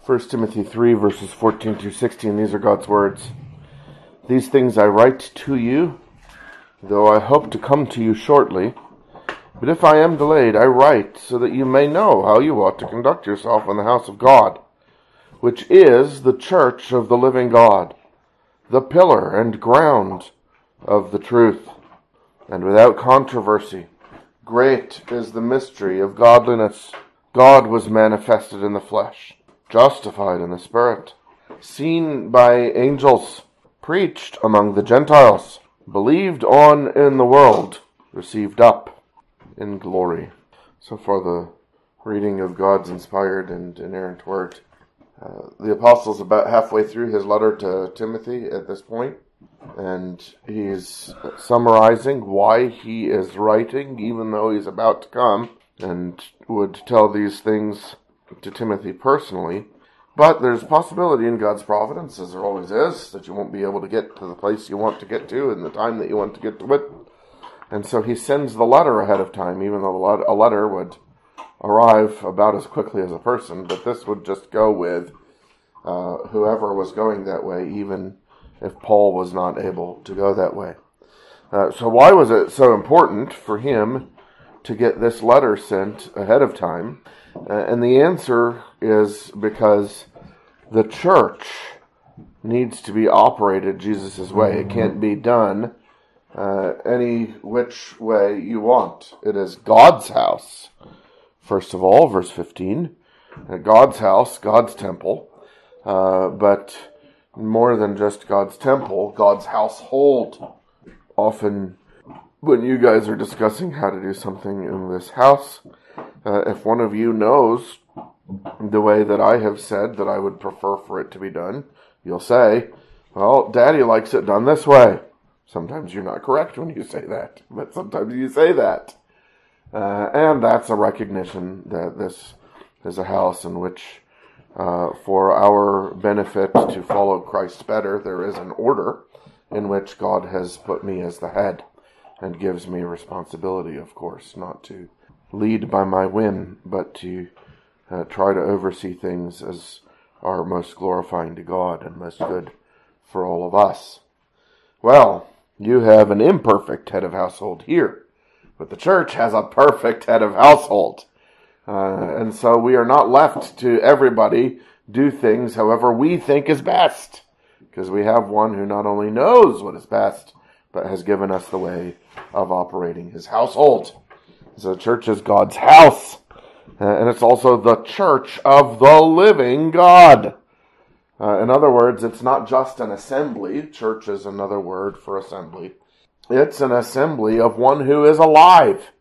1 Timothy 3, verses 14 through 16, these are God's words. These things I write to you, though I hope to come to you shortly. But if I am delayed, I write so that you may know how you ought to conduct yourself in the house of God, which is the church of the living God, the pillar and ground of the truth. And without controversy, great is the mystery of godliness. God was manifested in the flesh, justified in the Spirit, seen by angels, preached among the Gentiles, believed on in the world, received up in glory. So far the reading of God's inspired and inerrant word. The apostle's about halfway through his letter to Timothy at this point, and he's summarizing why he is writing, even though he's about to come, and would tell these things to Timothy personally. But there's possibility in God's providence, as there always is, that you won't be able to get to the place you want to get to in the time that you want to get to it. And so he sends the letter ahead of time, even though a letter would arrive about as quickly as a person. But this would just go with whoever was going that way, even if Paul was not able to go that way. So why was it so important for him to get this letter sent ahead of time? And the answer is because the church needs to be operated Jesus' way. It can't be done any which way you want. It is God's house. First of all, verse 15, God's house, God's temple, but more than just God's temple, God's household. Often when you guys are discussing how to do something in this house, if one of you knows the way that I have said that I would prefer for it to be done, you'll say, well, Daddy likes it done this way. Sometimes you're not correct when you say that, but sometimes you say that. And that's a recognition that this is a house in which, for our benefit to follow Christ better, there is an order in which God has put me as the head and gives me responsibility, of course, not to lead by my whim, but to try to oversee things as are most glorifying to God and most good for all of us. Well, you have an imperfect head of household here, but the church has a perfect head of household. And so we are not left to everybody do things however we think is best, because we have one who not only knows what is best, but has given us the way of operating his household. So the church is God's house, and it's also the church of the living God. In other words, it's not just an assembly. Church is another word for assembly. It's an assembly of one who is alive,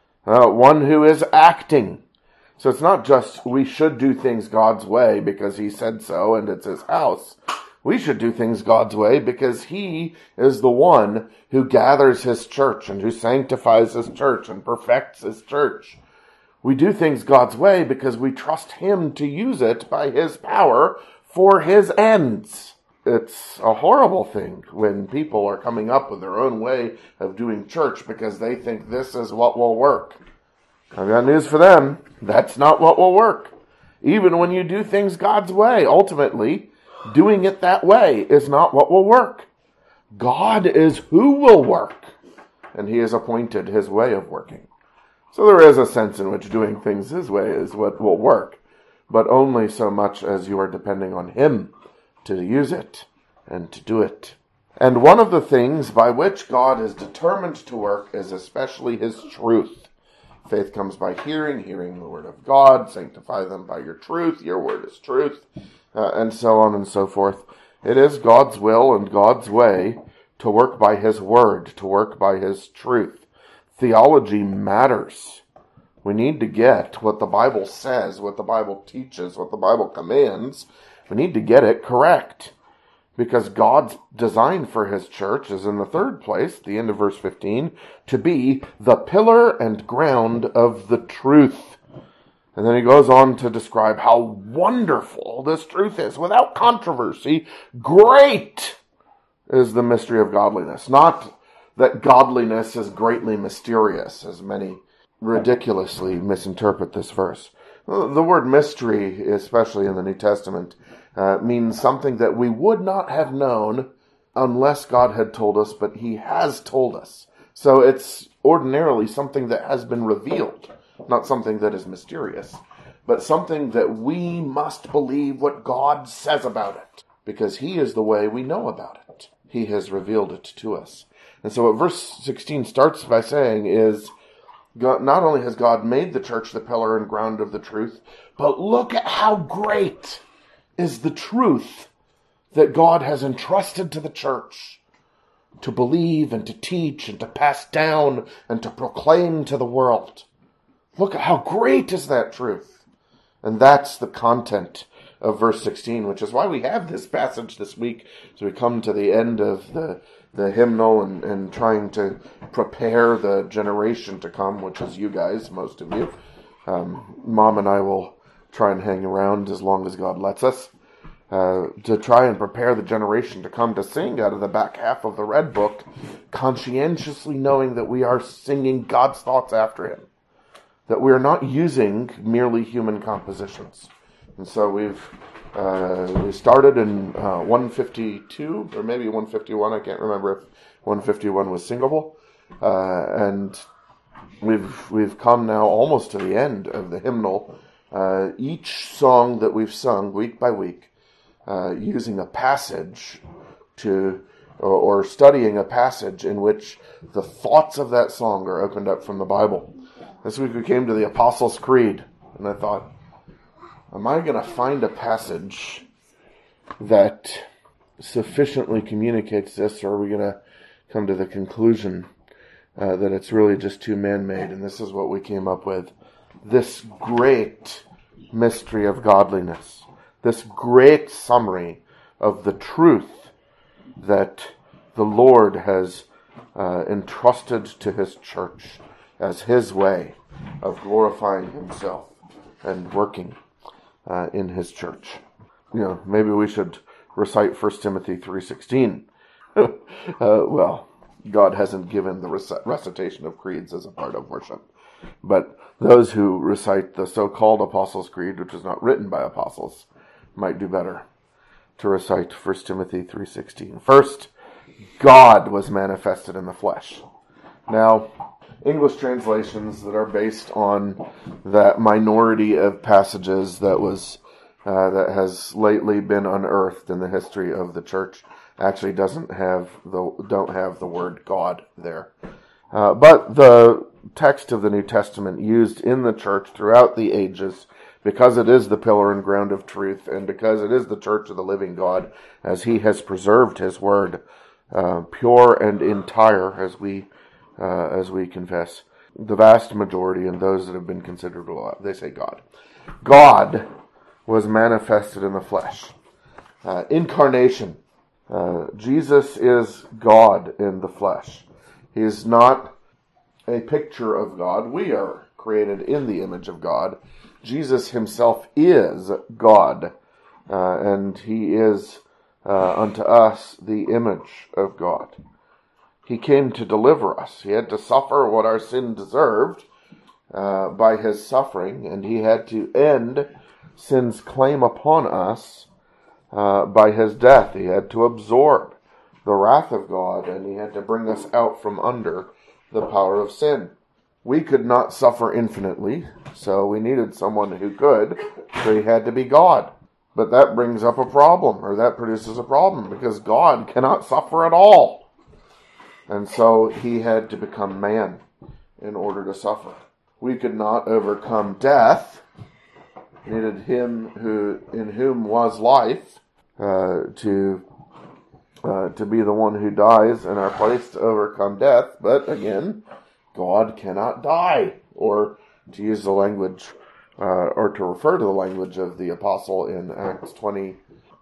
one who is acting. So it's not just we should do things God's way because he said so and it's his house. We should do things God's way because he is the one who gathers his church and who sanctifies his church and perfects his church. We do things God's way because we trust him to use it by his power for his ends. It's a horrible thing when people are coming up with their own way of doing church because they think this is what will work. I've got news for them. That's not what will work. Even when you do things God's way, ultimately, doing it that way is not what will work. God is who will work, and he has appointed his way of working. So there is a sense in which doing things his way is what will work, but only so much as you are depending on him to use it and to do it. And one of the things by which God is determined to work is especially his truth. Faith comes by hearing, hearing the word of God, sanctify them by your truth, your word is truth, and so on and so forth. It is God's will and God's way to work by his word, to work by his truth. Theology matters. We need to get what the Bible says, what the Bible teaches, what the Bible commands. We need to get it correct. Because God's design for his church is in the third place, the end of verse 15, to be the pillar and ground of the truth. And then he goes on to describe how wonderful this truth is. Without controversy, great is the mystery of godliness. Not that godliness is greatly mysterious, as many ridiculously misinterpret this verse. The word mystery, especially in the New Testament, means something that we would not have known unless God had told us, but he has told us. So it's ordinarily something that has been revealed, not something that is mysterious, but something that we must believe what God says about it, because he is the way we know about it. He has revealed it to us. And so what verse 16 starts by saying is, God, not only has God made the church the pillar and ground of the truth, but look at how great is the truth that God has entrusted to the church to believe and to teach and to pass down and to proclaim to the world. Look at how great is that truth. And that's the content of verse 16, which is why we have this passage this week. So we come to the end of the hymnal and trying to prepare the generation to come, which is you guys, most of you. Mom and I will try and hang around as long as God lets us, to try and prepare the generation to come to sing out of the back half of the Red Book, conscientiously knowing that we are singing God's thoughts after him, that we are not using merely human compositions. And so we started in 152, or maybe 151, I can't remember if 151 was singable, and we've come now almost to the end of the hymnal. Each song that we've sung week by week, using a passage or studying a passage in which the thoughts of that song are opened up from the Bible. This week we came to the Apostles' Creed, and I thought, am I going to find a passage that sufficiently communicates this, or are we going to come to the conclusion that it's really just too man-made? And this is what we came up with. This great mystery of godliness, this great summary of the truth that the Lord has entrusted to his church as his way of glorifying himself and working in his church. Maybe we should recite 1 Timothy 3:16. Well, God hasn't given the recitation of creeds as a part of worship. But those who recite the so-called Apostles' Creed, which was not written by apostles, might do better to recite 1 Timothy 3:16. First, God was manifested in the flesh. Now, English translations that are based on that minority of passages that has lately been unearthed in the history of the church actually don't have the word God there. But the text of the New Testament used in the church throughout the ages, because it is the pillar and ground of truth, and because it is the church of the living God, as he has preserved his word pure and entire, as we confess, the vast majority, and those that have been considered a lot, they say God. God was manifested in the flesh. Incarnation. Jesus is God in the flesh. He is not a picture of God. We are created in the image of God. Jesus himself is God, and he is unto us the image of God. He came to deliver us. He had to suffer what our sin deserved by his suffering, and he had to end sin's claim upon us by his death. He had to absorb the wrath of God, and he had to bring us out from under the power of sin. We could not suffer infinitely, so we needed someone who could, so he had to be God. But that brings up a problem, or that produces a problem, because God cannot suffer at all. And so he had to become man in order to suffer. We could not overcome death. Needed him in whom was life to be the one who dies in our place to overcome death. But again, God cannot die, or to use the language, or to refer to the language of the apostle in Acts 20,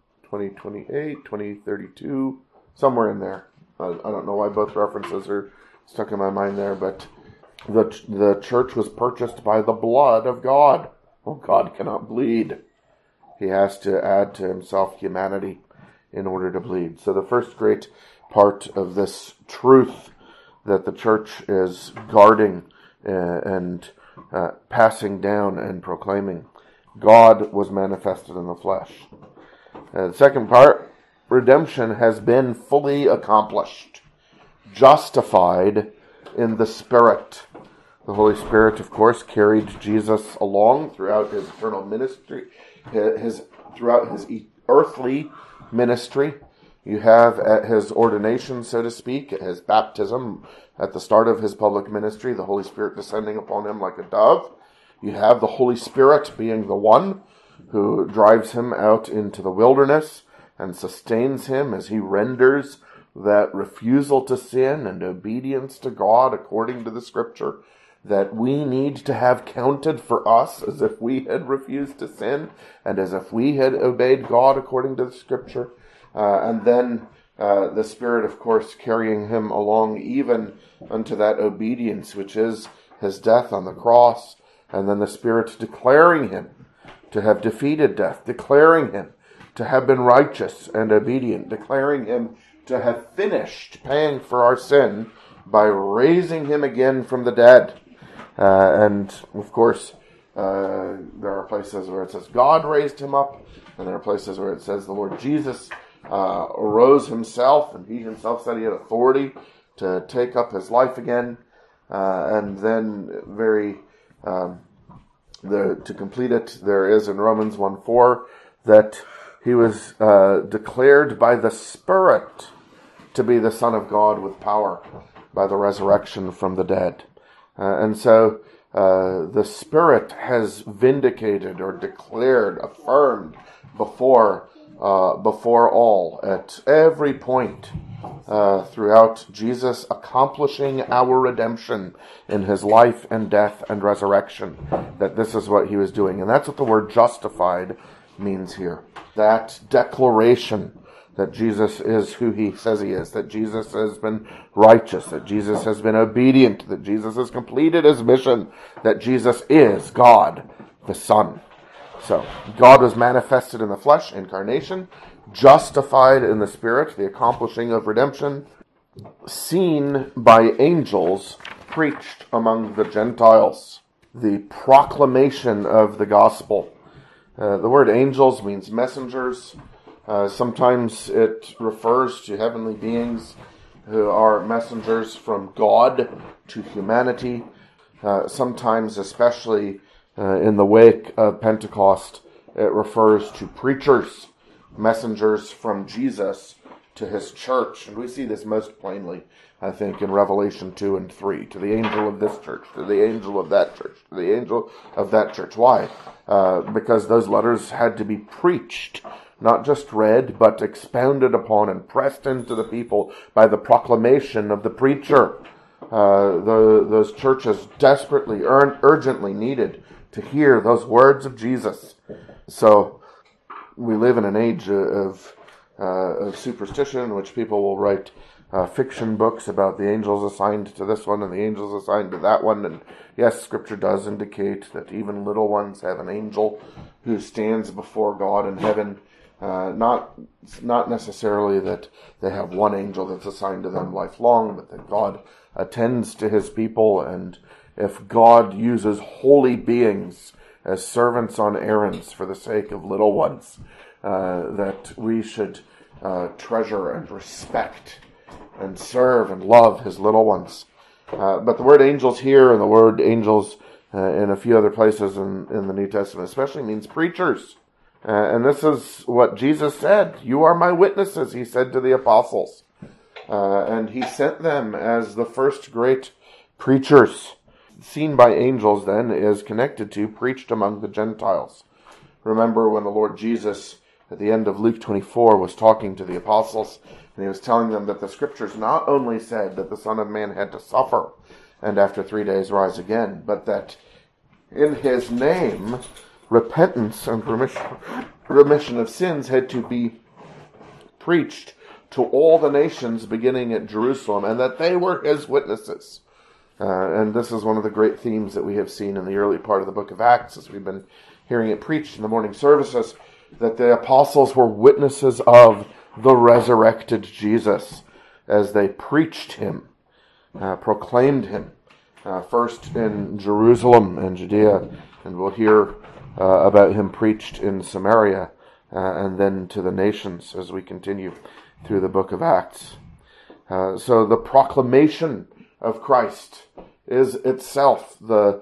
28, 32, somewhere in there. I don't know why both references are stuck in my mind there, but the church was purchased by the blood of God. Well, God cannot bleed. He has to add to himself humanity in order to bleed. So the first great part of this truth that the church is guarding and passing down and proclaiming God was manifested in the flesh. The second part, redemption has been fully accomplished, justified in the Spirit. The Holy Spirit, of course, carried Jesus along throughout his eternal ministry, throughout his earthly ministry. You have at his ordination, so to speak, at his baptism, at the start of his public ministry, the Holy Spirit descending upon him like a dove. You have the Holy Spirit being the one who drives him out into the wilderness and sustains him as he renders that refusal to sin and obedience to God according to the Scripture that we need to have counted for us as if we had refused to sin and as if we had obeyed God according to the Scripture. And then the Spirit, of course, carrying him along even unto that obedience, which is his death on the cross. And then the Spirit declaring him to have defeated death, declaring him to have been righteous and obedient, declaring him to have finished paying for our sin by raising him again from the dead. And, of course, there are places where it says God raised him up, and there are places where it says the Lord Jesus arose himself, and he himself said he had authority to take up his life again. And then to complete it, there is in Romans 1:4 that he was declared by the Spirit to be the Son of God with power by the resurrection from the dead. And so the Spirit has vindicated or declared, affirmed before all at every point throughout Jesus accomplishing our redemption in his life and death and resurrection, that this is what he was doing. And that's what the word justified means here. That declaration that Jesus is who he says he is, that Jesus has been righteous, that Jesus has been obedient, that Jesus has completed his mission, that Jesus is God, the Son. So, God was manifested in the flesh, incarnation, justified in the Spirit, the accomplishing of redemption, seen by angels, preached among the Gentiles, the proclamation of the gospel. The word angels means messengers. Sometimes it refers to heavenly beings who are messengers from God to humanity. Sometimes, especially in the wake of Pentecost, it refers to preachers, messengers from Jesus to his church. And we see this most plainly, I think, in Revelation 2 and 3. To the angel of this church, to the angel of that church, to the angel of that church. Why? Because those letters had to be preached, not just read, but expounded upon and pressed into the people by the proclamation of the preacher. Those churches desperately, urgently needed to hear those words of Jesus. So we live in an age of superstition in which people will write fiction books about the angels assigned to this one and the angels assigned to that one. And yes, Scripture does indicate that even little ones have an angel who stands before God in heaven. Not necessarily that they have one angel that's assigned to them lifelong, but that God attends to his people, and if God uses holy beings as servants on errands for the sake of little ones, that we should treasure and respect and serve and love his little ones. But the word angels here and the word angels in a few other places in the New Testament especially means preachers. And this is what Jesus said. You are my witnesses, he said to the apostles. And he sent them as the first great preachers. Seen by angels, then, is connected to preached among the Gentiles. Remember when the Lord Jesus, at the end of Luke 24, was talking to the apostles, and he was telling them that the Scriptures not only said that the Son of Man had to suffer and after 3 days rise again, but that in his name repentance and remission of sins had to be preached to all the nations beginning at Jerusalem, and that they were his witnesses. And this is one of the great themes that we have seen in the early part of the book of Acts, as we've been hearing it preached in the morning services, that the apostles were witnesses of the resurrected Jesus as they preached him, proclaimed him, first in Jerusalem and Judea, and we'll hear about him preached in Samaria and then to the nations as we continue through the book of Acts. So the proclamation of Christ is itself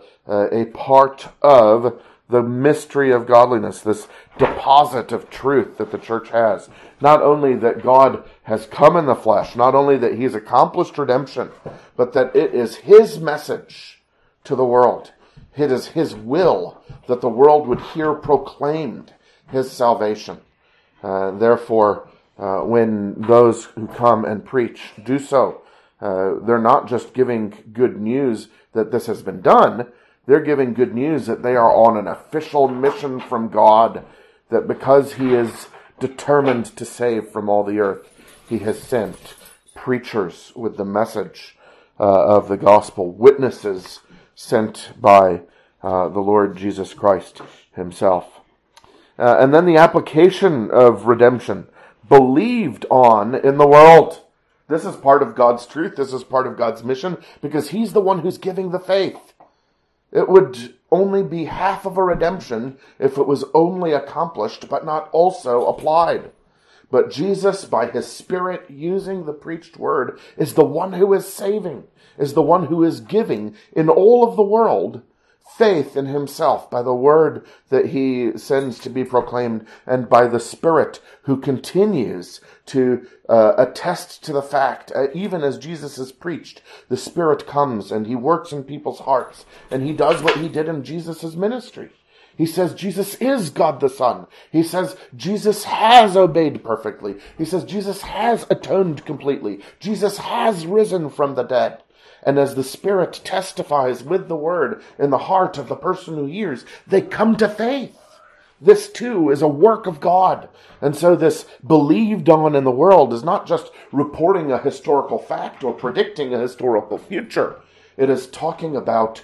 a part of the mystery of godliness, this deposit of truth that the church has. Not only that God has come in the flesh, not only that he's accomplished redemption, but that it is his message to the world. It is his will that the world would hear proclaimed his salvation. Therefore, when those who come and preach do so, they're not just giving good news that this has been done. They're giving good news that they are on an official mission from God, that because he is determined to save from all the earth, he has sent preachers with the message of the gospel, witnesses sent by the Lord Jesus Christ himself. And then the application of redemption, believed on in the world. This is part of God's truth. This is part of God's mission, because he's the one who's giving the faith. It would only be half of a redemption if it was only accomplished but not also applied. But Jesus, by his Spirit using the preached word, is the one who is saving, is the one who is giving in all of the world faith in himself by the word that he sends to be proclaimed, and by the Spirit who continues to attest to the fact, even as Jesus is preached, the Spirit comes and he works in people's hearts, and he does what he did in Jesus' ministry. He says Jesus is God the Son. He says Jesus has obeyed perfectly. He says Jesus has atoned completely. Jesus has risen from the dead. And as the Spirit testifies with the word in the heart of the person who hears, they come to faith. This too is a work of God. And so this believed on in the world is not just reporting a historical fact or predicting a historical future. It is talking about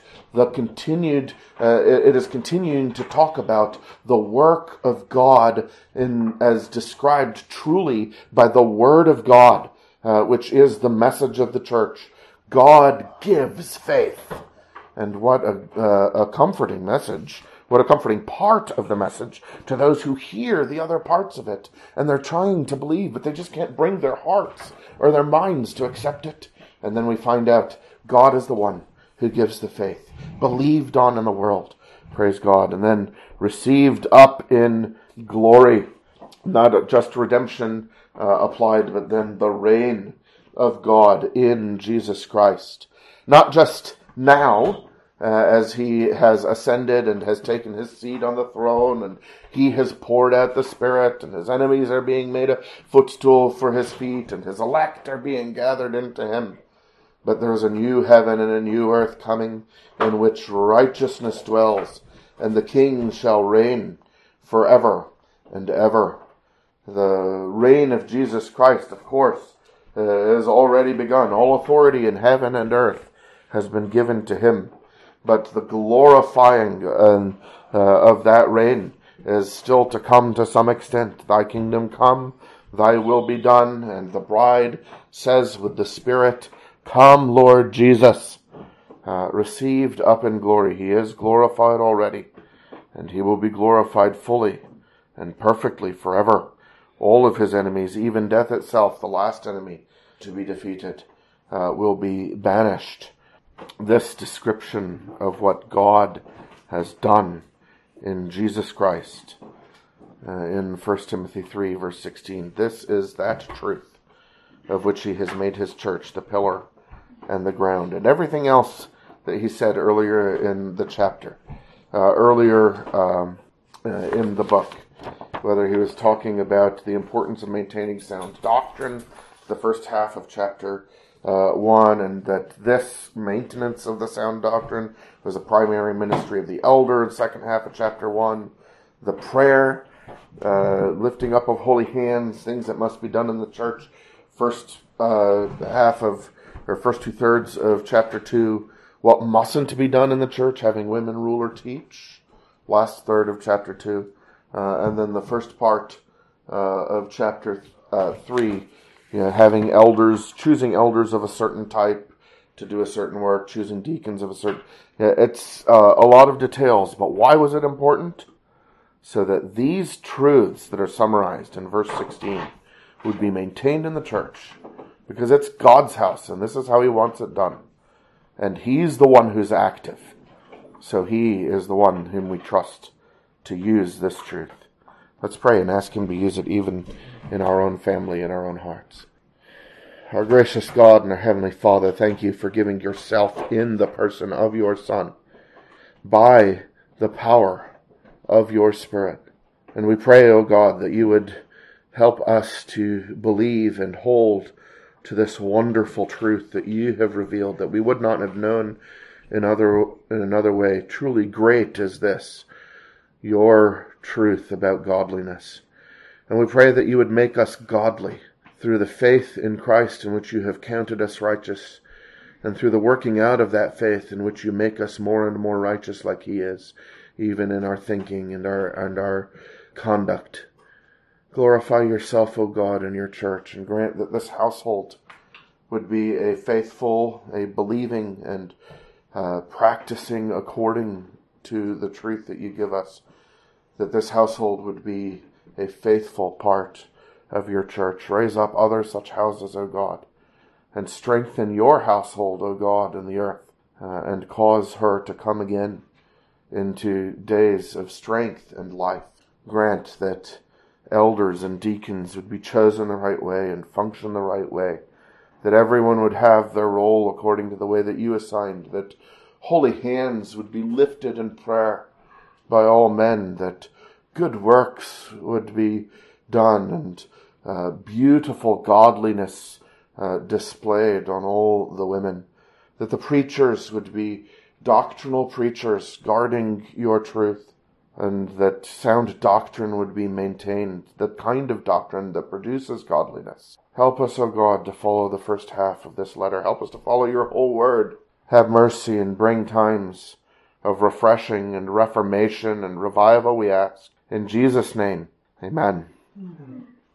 it is continuing to talk about the work of God as described truly by the Word of God, which is the message of the church. God gives faith. And what a comforting message. What a comforting part of the message to those who hear the other parts of it. And they're trying to believe, but they just can't bring their hearts or their minds to accept it. And then we find out God is the one who gives the faith. Believed on in the world. Praise God. And then received up in glory. Not just redemption applied, but then the reign of God in Jesus Christ. Not just now, as he has ascended and has taken his seat on the throne, and he has poured out the Spirit, and his enemies are being made a footstool for his feet, and his elect are being gathered into him. But there is a new heaven and a new earth coming, in which righteousness dwells, and the King shall reign forever and ever. The reign of Jesus Christ, of course, has already begun. All authority in heaven and earth has been given to him. But the glorifying of that reign is still to come to some extent. Thy kingdom come, thy will be done. And the bride says with the Spirit, Come, Lord Jesus. Received up in glory. He is glorified already. And he will be glorified fully and perfectly forever. All of his enemies, even death itself, the last enemy to be defeated, will be banished. This description of what God has done in Jesus Christ in 1 Timothy 3, verse 16. This is that truth of which he has made his church the pillar and the ground. And everything else that he said earlier in the chapter, in the book, whether he was talking about the importance of maintaining sound doctrine, the first half of chapter 1, and that this maintenance of the sound doctrine was a primary ministry of the elder in second half of chapter 1, the prayer, lifting up of holy hands, things that must be done in the church, first two-thirds of chapter 2, what mustn't be done in the church, having women rule or teach, last third of chapter 2, and then the first part of chapter 3, having elders, choosing elders of a certain type to do a certain work, choosing deacons of a certain... it's a lot of details, but why was it important? so that these truths that are summarized in verse 16 would be maintained in the church, because it's God's house, and this is how he wants it done. And he's the one who's active. So he is the one whom we trust to use this truth. Let's pray and ask him to use it even in our own family, in our own hearts. Our gracious God and our Heavenly Father, thank you for giving yourself in the person of your Son by the power of your Spirit. And we pray, O God, that you would help us to believe and hold to this wonderful truth that you have revealed, that we would not have known in another way. Truly great is this, your truth about godliness. And we pray that you would make us godly through the faith in Christ in which you have counted us righteous, and through the working out of that faith in which you make us more and more righteous like he is, even in our thinking and our conduct. Glorify yourself, O God, in your church, and grant that this household would be a faithful, a believing, and practicing according to the truth that you give us. That this household would be a faithful part of your church. Raise up other such houses, O God, and strengthen your household, O God, in the earth, and cause her to come again into days of strength and life. Grant that elders and deacons would be chosen the right way and function the right way, that everyone would have their role according to the way that you assigned, that holy hands would be lifted in prayer by all men, that good works would be done, and beautiful godliness displayed on all the women, that the preachers would be doctrinal preachers guarding your truth, and that sound doctrine would be maintained, the kind of doctrine that produces godliness. Help us, O God, to follow the first half of this letter. Help us to follow your whole word. Have mercy and bring times of refreshing and reformation and revival, we ask. In Jesus' name, amen.